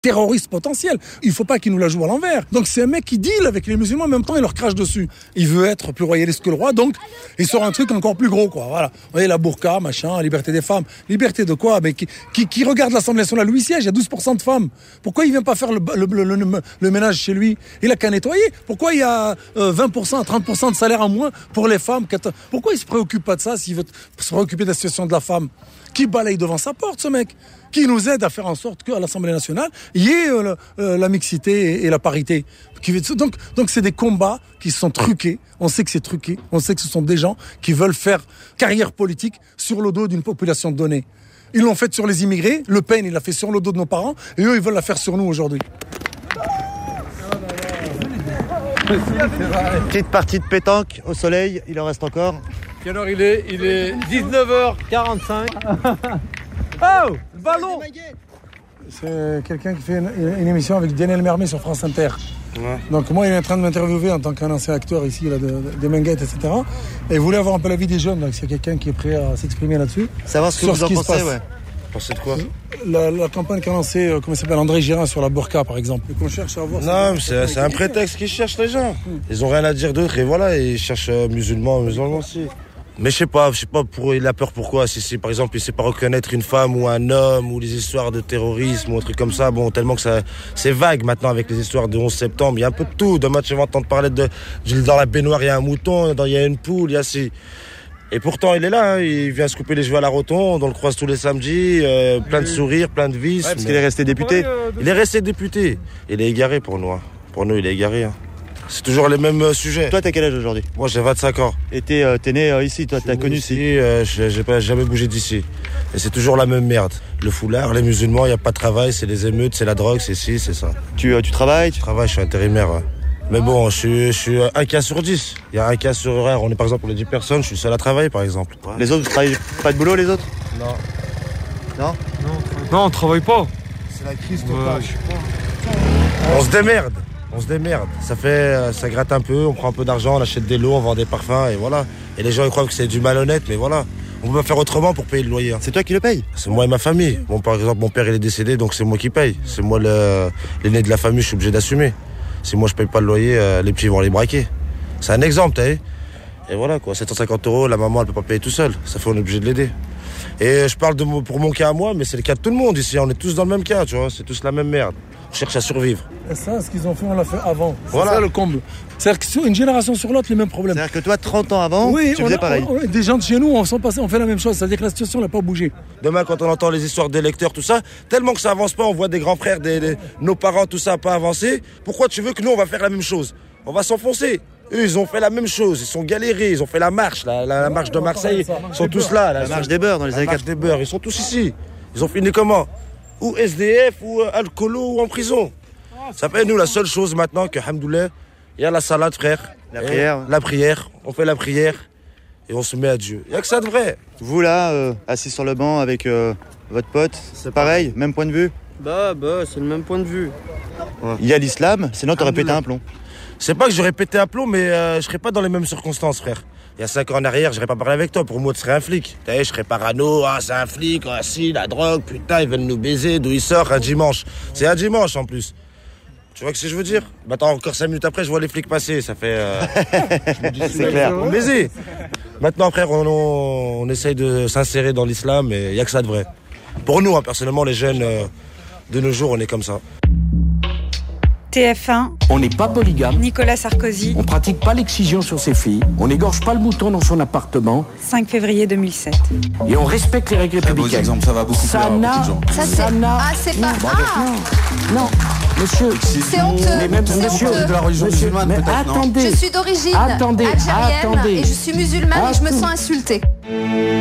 terroriste potentiel. Il faut pas qu'il nous la joue à l'envers. Donc c'est un mec qui deal avec les musulmans, en même temps il leur crache dessus. Il veut être plus royaliste que le roi, donc il sort un truc encore plus gros, quoi. Voilà. Vous voyez, la burqa, machin, la liberté des femmes. Liberté de quoi? Mais qui regarde l'Assemblée nationale où il siège, il y a 12% de femmes. Pourquoi il vient pas faire le ménage chez lui? Il a qu'à nettoyer. Pourquoi il y a 20%, 30% de salaire en moins pour les femmes? Pourquoi il se préoccupe pas de ça s'il veut se préoccuper de la situation de la femme? Qui balaye devant sa porte, ce mec? Qui nous aide à faire en sorte qu'à l'Assemblée nationale, il y ait la mixité et la parité. Donc c'est des combats qui sont truqués. On sait que c'est truqué. On sait que ce sont des gens qui veulent faire carrière politique sur le dos d'une population donnée. Ils l'ont fait sur les immigrés. Le Pen, il l'a fait sur le dos de nos parents. Et eux, ils veulent la faire sur nous aujourd'hui. Petite partie de pétanque au soleil. Il en reste encore. Quelle heure il est 19h45. Oh, le ballon! C'est quelqu'un qui fait une émission avec Daniel Mermet sur France Inter. Ouais. Donc moi, il est en train de m'interviewer en tant qu'un ancien acteur ici, là, des Menguettes, etc. Et il voulait avoir un peu l'avis des jeunes, donc c'est quelqu'un qui est prêt à s'exprimer là-dessus. Savoir ce que vous en pensez, ouais. Vous pensez de quoi? La campagne qu'a lancée, comment il s'appelle, André Gérin sur la burqa, par exemple. Et qu'on cherche à avoir... Non, c'est un prétexte qu'ils cherchent, les gens. Ils ont rien à dire d'autre, et voilà, ils cherchent musulmans aussi. Mais je sais pas, il a peur pourquoi. Si par exemple, il sait pas reconnaître une femme ou un homme, ou les histoires de terrorisme ou un truc comme ça, bon, tellement que c'est vague maintenant avec les histoires de 11 septembre. Il y a un peu de tout. Demain, tu vas entendre parler dans la baignoire, il y a un mouton, il y a une poule, il y a si. Et pourtant, il est là, hein, il vient se couper les cheveux à la rotonde, on le croise tous les samedis, plein de sourires, plein de vices. Ouais, parce qu'il est resté député. Il est resté député. Il est égaré pour nous. Hein. Pour nous, il est égaré. Hein. C'est toujours les mêmes sujets. Toi, t'as quel âge aujourd'hui? Moi, j'ai 25 ans. Et t'es né ici, toi, t'as connu ici? J'ai pas jamais bougé d'ici. Et c'est toujours la même merde. Le foulard, les musulmans, il n'y a pas de travail, c'est les émeutes, c'est la drogue, c'est ci, c'est ça. Tu travailles? Je travaille, je suis intérimaire. Ouais. Mais bon, je suis un cas sur 10. Il y a un cas sur horaire. On est par exemple, on est 10 personnes, je suis seul à travailler, par exemple. Ouais. Les autres, vous travaillez pas de boulot, les autres? Non. Non? Non, on travaille pas. C'est la crise totale. On se démerde. Ça gratte un peu, on prend un peu d'argent, on achète des lots, on vend des parfums et voilà. Et les gens ils croient que c'est du malhonnête, mais voilà. On peut pas faire autrement pour payer le loyer. C'est toi qui le payes? C'est moi et ma famille. Bon, par exemple, mon père il est décédé, donc c'est moi qui paye. C'est moi l'aîné de la famille, je suis obligé d'assumer. Si moi je paye pas le loyer, les petits vont les braquer. C'est un exemple, t'as vu. Et voilà quoi, 750 €, la maman elle peut pas payer tout seul. Ça fait on est obligé de l'aider. Et je parle pour mon cas à moi, mais c'est le cas de tout le monde ici. On est tous dans le même cas, tu vois. C'est tous la même merde. On cherche à survivre. Et ça, ce qu'ils ont fait, on l'a fait avant. Voilà. C'est ça le comble. C'est-à-dire que sur une génération sur l'autre, les mêmes problèmes. C'est-à-dire que toi, 30 ans avant, tu faisais pareil. Des gens de chez nous, on fait la même chose. C'est-à-dire que la situation n'a pas bougé. Demain, quand on entend les histoires d'électeurs, tout ça, tellement que ça avance pas, on voit des grands frères, nos parents, tout ça, pas avancer. Pourquoi tu veux que nous, on va faire la même chose? On va s'enfoncer. Eux, ils ont fait la même chose. Ils sont galérés. Ils ont fait la marche, la marche de Marseille. Ils sont tous là. La marche des beurs dans les années 80. La marche des beurs. Ils sont tous ici. Ils ont fini comment? Ou SDF, ou alcoolo, ou en prison. Ça fait nous la seule chose maintenant que, hamdoulilah, il y a la salade, frère. La prière. La prière. On fait la prière et on se met à Dieu. Il n'y a que ça de vrai. Vous là, assis sur le banc avec votre pote, c'est pareil, même point de vue? Bah, c'est le même point de vue. Ouais. Il y a l'islam, sinon t'aurais pété un plomb. C'est pas que j'aurais pété un plomb, mais je serais pas dans les mêmes circonstances, frère. Il y a 5 ans en arrière, j'aurais pas parlé avec toi. Pour moi, tu serais un flic. Je serais parano. Ah, c'est un flic. Ah, si, la drogue. Putain, ils veulent nous baiser. D'où il sort un dimanche? C'est un dimanche en plus. Tu vois ce que je veux dire? Bah, attends, encore 5 minutes après, je vois les flics passer. Ça fait. C'est clair. On baiser. Maintenant, frère, on essaye de s'insérer dans l'islam et il y a que ça de vrai. Pour nous, hein, personnellement, les jeunes de nos jours, on est comme ça. TF1. On n'est pas polygame. Nicolas Sarkozy. On pratique pas l'excision sur ses filles. On n'égorge pas le mouton dans son appartement. 5 février 2007. Et on respecte les règles républicaines. Exemple, ça va beaucoup ça n'a... Ça n'a... Ah, c'est pas... Non, monsieur. C'est honteux. Mais même monsieur, de la religion musulmane, mais peut-être, attendez. Je suis d'origine algérienne et je suis musulmane et je me sens insultée.